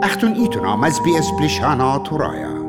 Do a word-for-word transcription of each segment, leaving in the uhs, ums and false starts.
أختن إيتنا مز بي اس بلشانا ترايا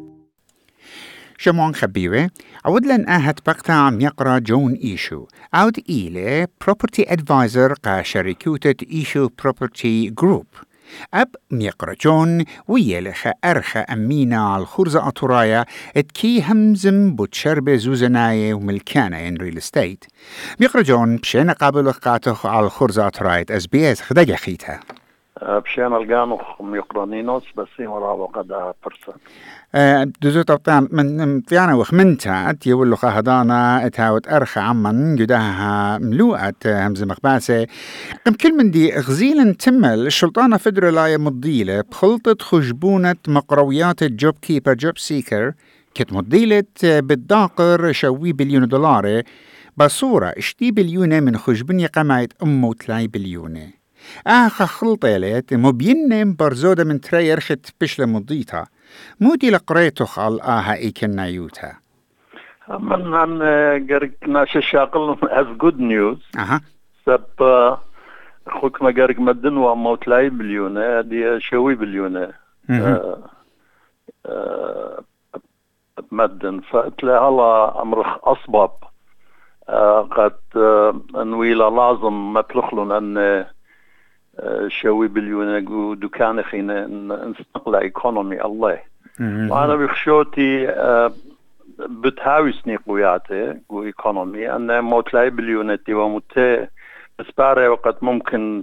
شموان خبيوة عود لن آهت بقتا عم يقرأ جون إيشو عود إيلي Property Advisor قا شركوتة إيشو Property Group أب ميقرأ جون ويلخ أرخ أمينة على الخرزة أطرايا اتكي همزم بوتشربة زوزناية وملكانة إن ريل استيت ميقرأ جون بشينا قابل قاتخ على الخرزة أطرايا اس بي اس خدق خيتها بشان الجانوخ ميقرانينوس بس مرابا قد فرصة دوزو طبطان من فيانا وخمنتا ات يقول له هدانا اتهاوت ارخى عمن جداها ملوءة همز مقباسة قم كل من دي غزيلا تمل الشلطانة فدرالاية مضيلة بخلطة خجبونة مقرويات الجوب كيبر جوب سيكر كت مضيلة بالداقر شوي بليون دولار بصورة اشتي بليونة من خجبني قمايت امو تلاي بليونة آخا خلطة ليت مبينة برزودة من تري رخت بشلة مضيطة مودي لقريتوخ على آها إيكن نايوتا من عن قرق ناشا شاقل as good news أها سب خوك ما قرق مدن وامو تلاي بليونة دي شوي بليونة أه أه مدن فاتلا هلا أمرخ أصبب أه قد أه انويلا لازم مبلخلون أن شوي بليونة دكان خينا نستقل ايكونومي الله وانا بخشوتي بتهاوي سنيقوياته قو ايكونومي ان موتلاي بليونتي ومتى اسباري وقت ممكن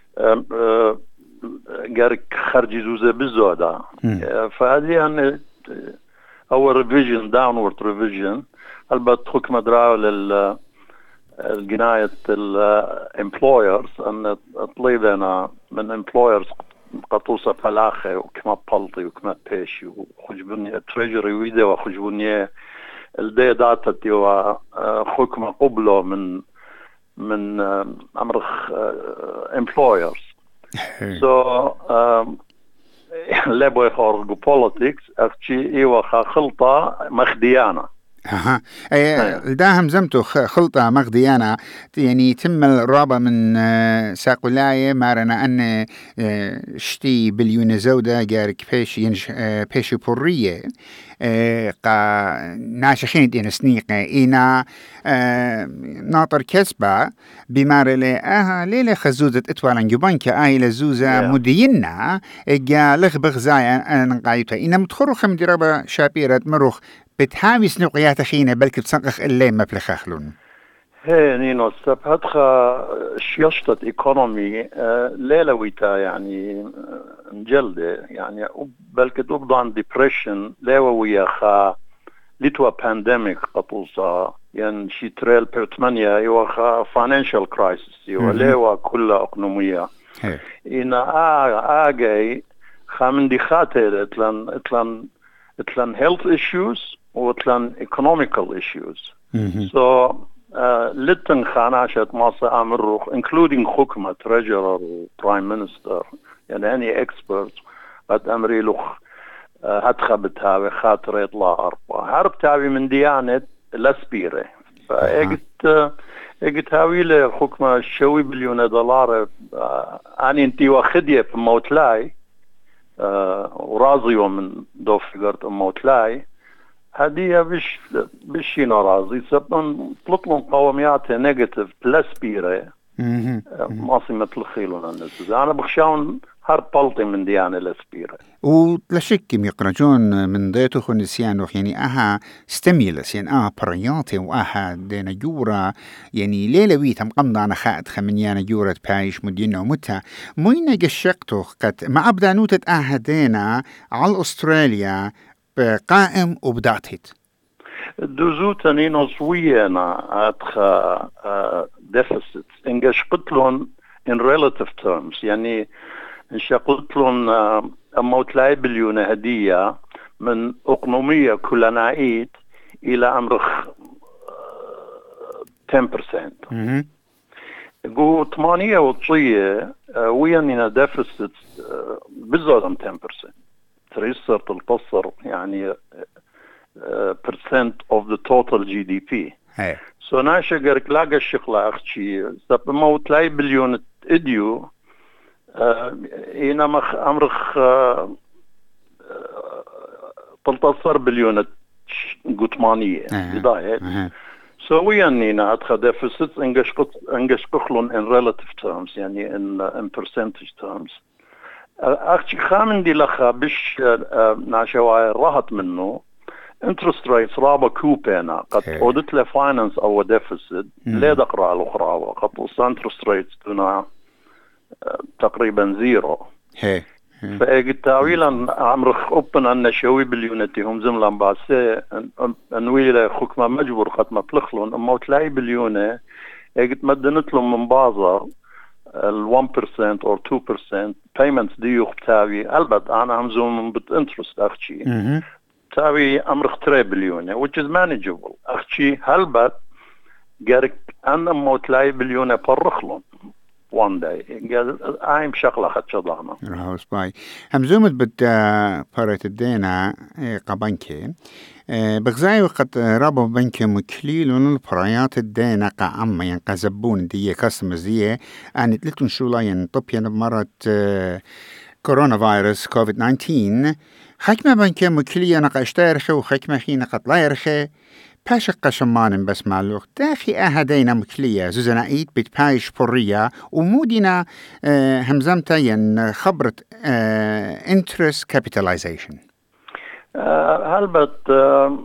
قارك خرجي زوزة بالزودة فهذه أن أول ريفيجن داونورد ريفيجن البت حكم دراو لل الجناية الامبلويرز أن طليبنا من امبلويرز قطوسة فلاخة وكما بلطي وكما بيشي وخجبني تريجري ويدا وخجبني الدي داتا تيوا حكم قبله من من أمرخ امبلويرز so لابو يخورجو بوليتكس أختي إيوا خلطة مخديانة أها داهم زمتو خلطة مغديانة يعني تم الرابة من ساقولاية مارنا أن شتي بليون زودة جارك بيش ينش بيش بورية قا ناشخين دين سنيقة إينا ناطر كسبة بمار لي أها ليلة خزوزة إتوالا جبانك آي لزوزة مدينة إجا لغ بغزايا نقايتها إينا متخرو خم درابة شابيرة مروخ بتحاوي سنوقيات خينة بلكي بتسنقخ اللي ما بلخاخلون هي نينو السب هدخا شيشتة ايكونومي آه ليلة ويتا يعني نجلدة يعني بلكي تبضان ديبريشن ليوة وياخا لتوا بانديميك قطوصة يعني شي تريل بيرتمانيا يوخا فاينانشال كرايسيس يوه ليوة كلها اقنومية إنا آجي خامن دي خاتر اتلان اتلان اتلان health issues واتلان economical issues. Mm-hmm. So uh, لتن خاناشة ماسة أمرخ including حكمة treasurer prime minister يعني any expert قد أمري لخ هتخبت هاوي خاطر يطلع أربعة هرب تاوي من ديانة لسبيرة فأجت أجت هاوي لحكمة شوي بليون دولار أنا انتي واخدية في موتلاي آه وراضي من دو فيجرت موتلاي هدية بش بشي نراضي سبب تطلقون قومياتها نيجاتيف بلس بيرة ماصي مثل خيلون الناس أنا بخشاون هر بلطي من ديانة لسبيرة ولا شك يقرجون من ضيته خنسيان يعني أها ستيميلس يعني أها برياتي وأها دينا جورا يعني ليلة ويتا مقمضة أنا خاعد خمنيانا جورة بايش مدينة ومتها موينة قشقتو قد ما أبدا نوتة أها دينا على أستراليا قائم وبداتت دوزوتا نينو صوينا أدخى ديفيسيت إنجاش قتلون in relative terms يعني إنش قلت لهم أموت لاي بليون هدية من أقنومية كل نعيد إلى أمرخ عشرة بالمئة قو ثمانية وطية ويانينا ديفيسيت بالزودم عشرة بالمئة تريسر تلتصر يعني percent of the total G D P سو ناشا قرق لاقا الشغلة أختي سب موت لاي بليون إديو إينا مخ أمرخ تلتصر بليونة قطمانية بداية سويا نينا أدخل deficits انقش قخلون in relative terms يعني in, in percentage terms أختي خامن دي لخا بش ناشواي راحت منه interest rates رابا كوبينا قد أودت له finance أو deficit لا دقرأ الأخرى قد وصل interest rates دون تقريبا زيرو فأجد تاويلا عمرخ أوبن أن شوي باليونتي هم زملان باسي أنويل حكمة مجبور قد مطلخلون أما تلاقي باليونة أجد مدنتلهم من بعضها ال one percent or two percent payments ديو بتاوي البت أنا همزوم بتinterest أختي تاوي أمرخ تري باليونة which is manageable أختي هلبت جارك أنا أما تلاقي باليونة برخلون one day قال عايم شغلة خد شضعنا رهوس باي همزومت بد بارت الدينا قبنكي بغزاي وقت رابو بنكي مكليل البرايات الدينا قاعمة ينقزبون دي كاستمرز دي أن تلتون شولاين طبيا بمرت كورونا فيروس كوفيد تسعة عشر حكمة بنكي مكلية نقا اشتارخي وحكمة خي نقا طلايرخي باش قشمان بس معلوق داخي أهدينا مكلية زوزنائيت بتبايش برية ومودنا اه همزمتا ين خبرت اه interest capitalization اه هلبت اه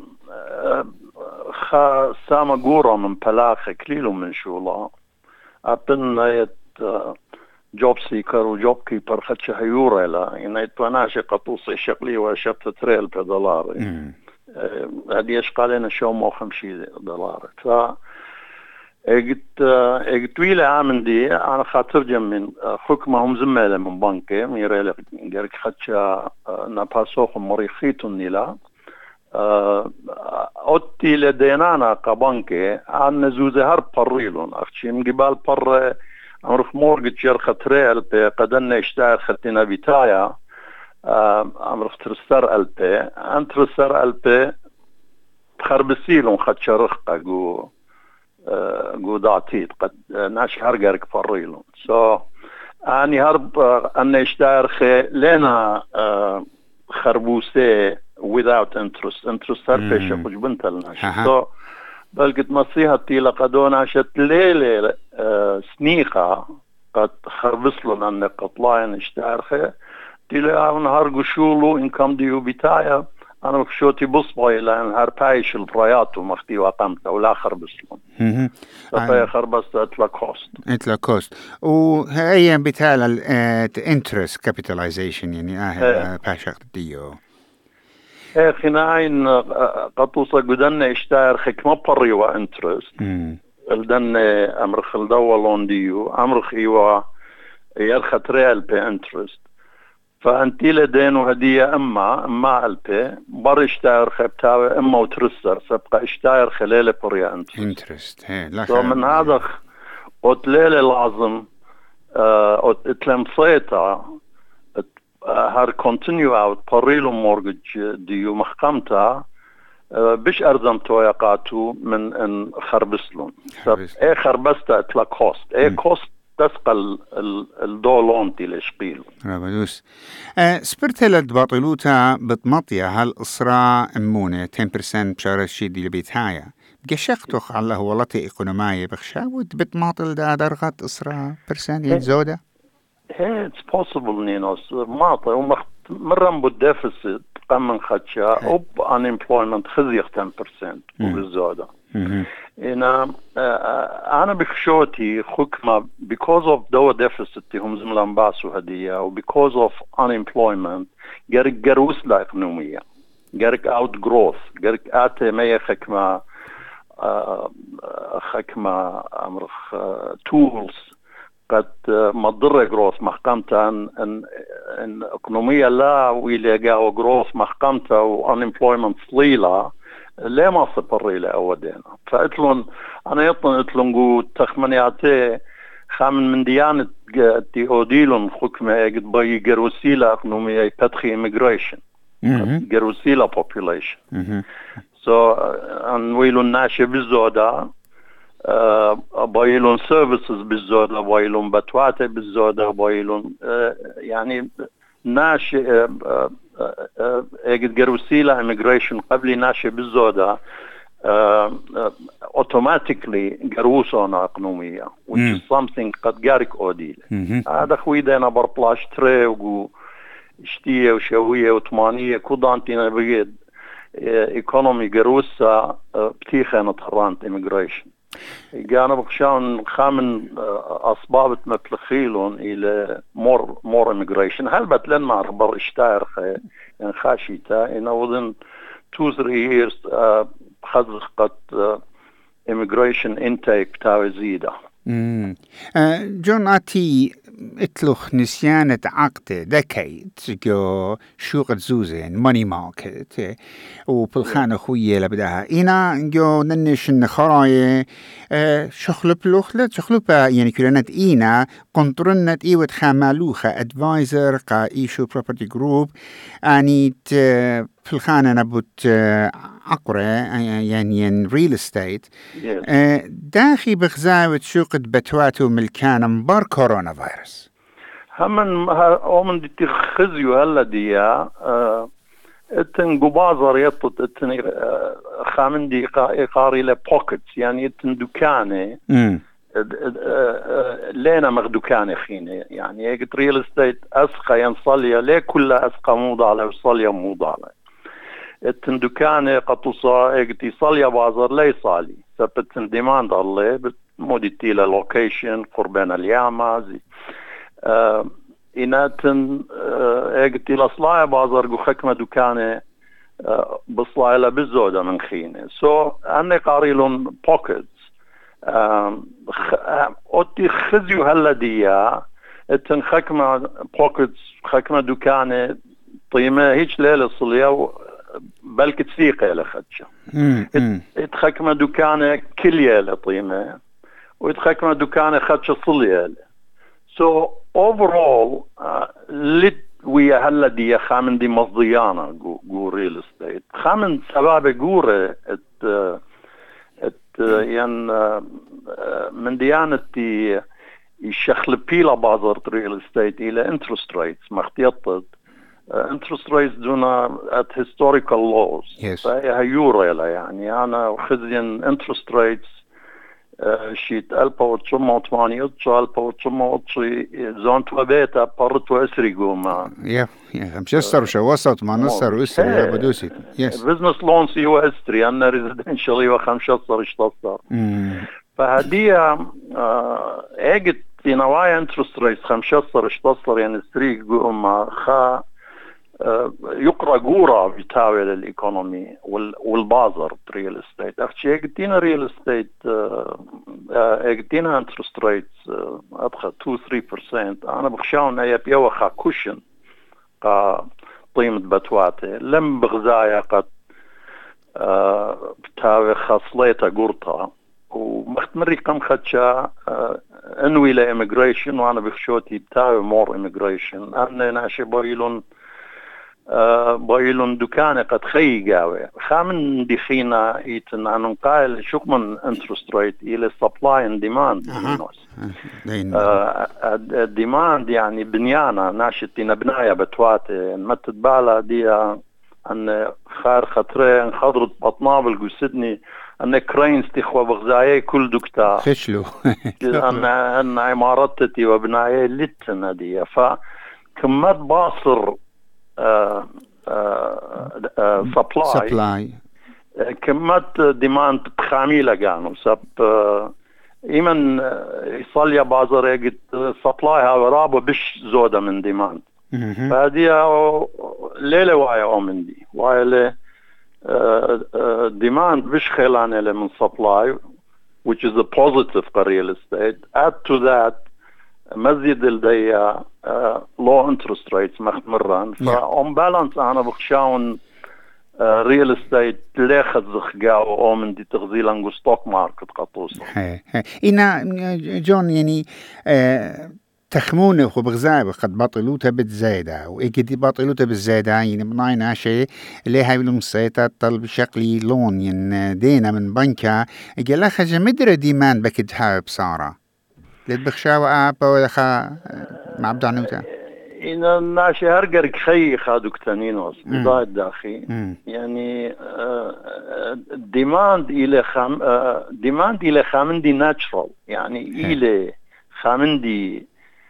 خا ساما قورا من بلاخ كليلو من شولا أبن يت جوب سيكر وجوب كيبر خدش هيورا لا يعني يتواناشي قطوصي شقلي وشبت تريل بدولاري هذه اشقالنا شو مو خمسين دولار ف اجت اجت ويلا عامل دي انا خاطرجم من حكمهم زماله من بنكه ميريل غيرك خدشا ناباسوخ مريخيتون نيلا اوتي لدينانا كبنكه عن نزوزه هر بريلون اختي من قبال بر امرف مورجت جر خطريل بقدنا اشتاع خدنا بتايا امرف ترسر البي ان ترسر البي خربسيلون خد شرخقه جو جو داتيت قد ناش هرجرك فريلون سو اني هرب ان اشتار خي لنا خربوسه without interest interest هربش خج بنت الناش سو بلقت مصيحتي لقدونا شت ليله سنيقه قد خربسلون ان قطلاين اشتار خي تيلا أنا هرجو شولو إن كم ديو بتاعي أنا بخشوتي بصباي لأن هربايش البرايات ومختي وقمت أو لا خربسلون فهي خربست إتلا كوست إتلا كوست وهي بتاعي interest capitalization يعني آه باشا ديو إيه خناعين قطوسة قدنا اشتاير خكمة بريوة interest الدن أمرخ الدولون ديو أمرخ إيوا يرخت ريال بي interest فأنتي لدينو هدية أما أما ألبي بر اشتاير خبتاوي أما وترسر سبقى اشتاير خلالة بريا انترست سو من هذا أتليلة لازم أتلم صيتا هار كونتينيو أوت بريلو مورجج ديو مخقمتا بش أرزم تويقاتو من ان خربسلون ايه خربستا اتلا كوست ايه كوست تسقل الدولون تي الاشقيل رابدوس أه سبرت لدباطلوتا بطمطيا هالإصراء امونة عشرة بالمئة بشارة الشيء دي لبيتهايا قشقتوخ على هولتي إقونومية بخشاود بتماطل دا درغات إصراء برسان ينزودة هي it's possible نينوس ماطي ومرم بالديفيسيت قم من خدشا أوب unemployment خزيق عشرة بالمئة وبالزودة إنا أنا بخشوتي حكمة because of دوا deficit هم زملان باسو هدية و because of unemployment جارك جروس لا إقنومية جارك outgrowth جارك آتي مية حكمة حكمة أمرخ tools قد مضر جروث محكمة أن أن أن إقنومية لا ويلاقوا جروث محكمة و unemployment صليلة لا ما صبر إلى أودينا فأتلون أنا يطن أتلون جو تخمنياتي خامن من ديانة تي أوديلون حكمة يجد باي جروسيلا إقنومية تدخي immigration جروسيلا population so أن ويلون ناشي بالزودة بايلون سيرفيسز بالزودة بايلون بتواتة بالزودة بايلون يعني ناشئ اجد جروسيلا immigration قبل ناشئ بالزودة automatically جروسونا اقنومية which is something قد جارك اوديل هذا خويدنا بربلاش تري وقو اشتية وشوية وثمانية كودانتينا بجد ايكونومي جروسا بتيخة نتحرانت immigration جانا بخشان خامن أسباب متلخيلون إلى مور مور immigration هل بتلن مع ربر اشتاير خي يعني خاشيتا إنه within two three years خزقت immigration intake بتاعي زيادة. امم جون اتي اتلوخ نسيانة عقد دكيت جو شوق زوزين ماني ماركت وبالخانة خوية لبداها إنا جو ننش النخراية شخلب لوخ لا شخلب يعني كلنات إينا قنطرنت إيوة خامالوخة أدفايزر قا إيشو بروبرتي جروب أني في الخانة نبوت عقرة يعني ريل استيت داخي بغزاوة شوقة بتواتو ملكانا مبار كورونا فيروس همن اومن دي تخزيو هلا ديا اتن قبازر يطط اتن خامن دي قاري له بوكيتس يعني اتن دكانه لينا مغ دكانه خينه يعني هيك ريل استيت اسقى ينصلي ليه كلها اسقى موضع وصلي موضع اتن دكانه قطوصا ايقتي صاليا بازر لي صالي سبتن ديماند الله موديتي لوكيشن قربان اليامازي اه إناتن اه ايقتي لصلايا بازر قو حكمة دكانه اه بصلايا لبزودة من خينه سو so, أني قاريلون بوكيتس اه اوتي خزيو هلا ديا اتن حكمة بوكيتس حكمة دكانه طيمة هيج ليلة صليا بلك تسيقه لخدشه اتخكمه دكانه كليه لطيمه واتخكمه دكانه خدشه صليه سو اوفرول لت ويا هلا دي خامن دي مصديانا جو ريل استيت خامن سباب جوره ات ات ين من ديانتي يشخلبيلا بازر ريل استيت الى انترست ريتس مختيطت Uh, interest rates do not at historical lows. Yes. فهي يوريلا يعني أنا خزين interest rates uh, شيت ألف وتسعمائة وثمانية ألف وتسعمائة وتسعين زون توبيتا برت وأسري قوما. Yeah, yeah. I'm just sorry. شو وصلت ما نصر وأسري يا بدوسي. Yes. Business loans هو أسري أنا residential هو خمسة عشر اشتصر. فهدي أجد في نوايا interest rates خمسة عشر اشتصر يعني أسري قوما خا يقرأ جورا بتاوي للإيكونومي والبازر ريال استيت أختي اجتينا ريال استيت اجتينا انترست ريتس أبخى two three percent أنا بخشاون أي بيوخا كوشن قا قيمة بتواتي لم بغزايا قد بتاوي خاصليتا جورتا ومختمري كم خدشا انوي لإميجريشن وأنا بخشوتي بتاوي مور إميجريشن أنا ناشي بايلون Uh, بايلون دكانة قد خي قاوي خامن دي خينا ايتن عنون قائل شوك من انترست ريت الى supply and demand الديماند يعني بنيانا ناشتين بنايا بتواتي ما تتبالا دي ان خار خطرين خضرت بطنابل قو سدني ان كرينز تخوى بغزايا كل دكتا خشلو ان ان عمارتتي وبنايا لتنا دي فكمات باصر Uh, uh, uh, supply, supply. Uh, كمات ديماند بخاميلة كانوا سب uh, إيمن يصلي بازار يجد supply هاو رابو بش زودة من ديماند فهذه ليلة وايا أومن دي وايا لي ديماند بش خيلانة من supply which is a positive for real estate. Add to that مزيد لدي low interest rates مخمران فأون بالانس أنا بخشاون real estate ليخد زخقاو أو من دي تغزيلا نقو ستوك ماركت قطوسة إنا جون يعني تخمونه وبغزاب قد بطلوته بالزايدة وإيجدي بطلوته بالزايدة يعني بناينا شيء اللي هاي بالمصيطة طلب شكلي لون ين دينا من بنكا إجلا خجا مدري ديمان بكد حاب صارة لتبخشاوة آبا ودخا معبدانوتا إن ناشي هرجر خي خادوك تانينوس بضاعة داخي يعني ديماند إلى خام ديماند إلى خامندي ناتشرال يعني إلى خامندي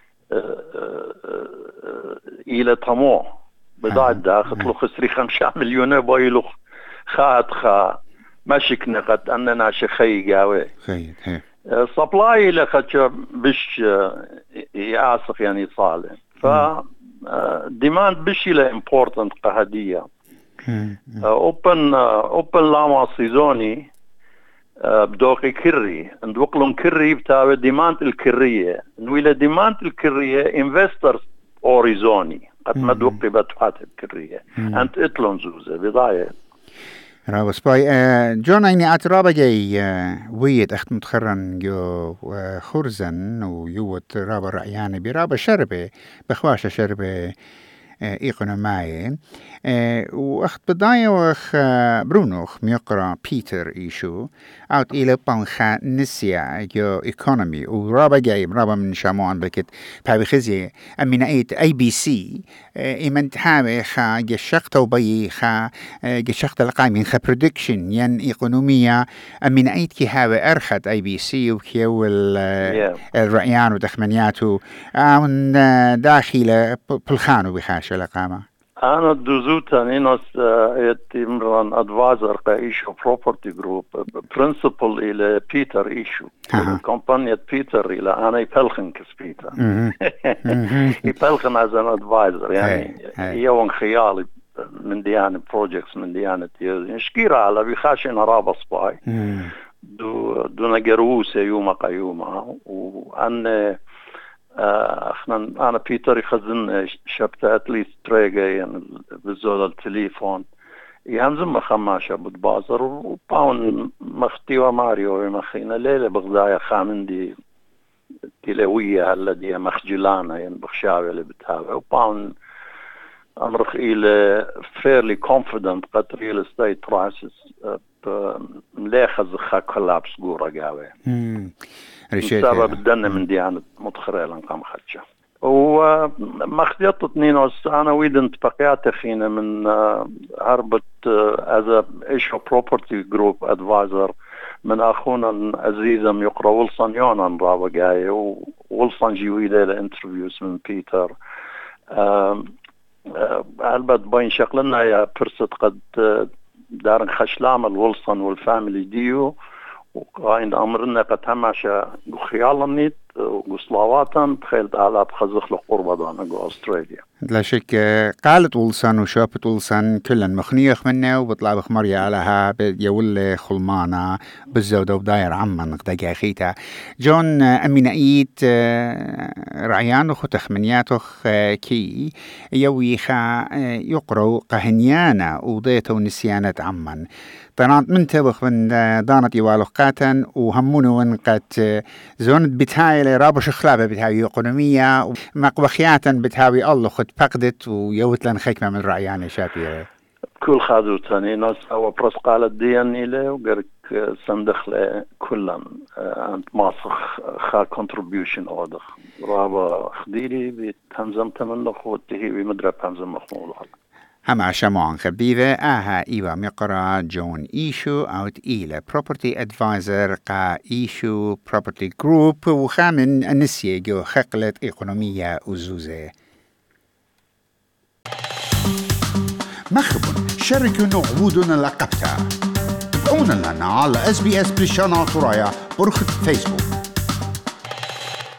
إلى طموح بضاعة داخل تلو خسري خمسة مليون بايلو خات خا ماشيك نقد أننا شخي قاوي خير هي سبلاي إلى خدش بش يعصق يعني صالح ف ديماند بش إلى important قهدية open open لاما سيزوني بدوقي كري ندوقلهم كري بتاع ديماند الكرية نويل ديماند الكرية انفسترز اوريزوني قد ما دوقي بتوحات الكرية انت اتلون زوزة بضاية رابا سباي جون ايني اترابا جاي ويت اخت متخرن جو خرزن ويوت رابا رأياني برابا شربة بخواشة شربة إيقونوماي وأخت بداية وأخ برونوخ ميقرا بيتر إيشو أوت إلى بانخا نسيا جو إيكونومي ورابا جاي رابا من شاموان بكت بابي خزي أمين أيت أي بي سي إيمان تحاوي خا جشقت وبي خا جشقت القايمين خا برودكشن ين إيقونومية أمين أيت كي هاوي أرخت أي بي سي وكيو الرأيان ودخمنياتو أون داخل بلخانو بخاش الأقامة أنا دوزوتا نينوس يتمرن أدفايزر كإيشو بروبرتي جروب برنسبل إلى بيتر إيشو كومبانيا بيتر إلى أنا يبلخن كس بيتر يبلخن as an advisor يعني يوم خيالي من ديانة projects من ديانة شكيرا على بيخاشين رابا سباي دو دو نجروسة يوم قيومة وأن احنا انا بيتر يخزن شبته اتليست تريجا يعني بالزول التليفون يهمزم خماشة بتبازر وباون مختيوة ماريو مخينا ليلة بغدايا خامندي تلوية الذي مخجلانا يعني بخشاوي اللي بتهاوي وباون امرخ الى fairly confident قد real estate prices ملاخذ خا كلابس قورا قاوي بسبب الدنة من ديانة متخرية لنقام خدشة ومخديطة نينوس أنا ويدنت بقيات خينا من هربت as a issue property group advisor من أخونا العزيزم يقرأ ولسان يونان رابا جاي وولسان جيويدة لإنترفيوز من بيتر البت بين شغلنا يا برست قد دارن خشلام الولسان والفاميلي ديو وقاين أمرنا قد هماشا خيالا نيت وصلاواتا بخيلت على بخزخ لقربة دانا جو أستراليا لا شك قالت ولسان وشابت ولسان كلن مخنيخ منه وبطلع بخمريا علىها يولي خلمانا بالزودة وبداير عمان نقدقى خيتا جون أمين أيت رعيانو ختخمنياتوخ كي يويخا يقرو قهنيانا وضيتو نسيانة عمان طنات من تبخ من دانت يوالو قاتن وهمونو ونقات زون بتهاي لرابو شخلابة بتهاي إقونومية ومقبخياتا بتهاوي الله خد فقدت ويوت لن خيكمة من رعياني شابيري كل خادو تاني ناس هو برس قالت دياني له وقرك صندخ له كلا أنت ماسخ خا contribution أودخ رابا خديري بتهمزم تمنخ وتهي بمدرب همزم مخمول هم عشمون خبيبة آها إيوا مقرا جون إيشو أوت إيلا property advisor قا إيشو property group وخامن النسية جو خقلة إقونومية وزوزة مخبن شاركونا عبودنا لقبتها تابعونا لنا على اس بي اس بريشانا ترايا برخة فيسبوك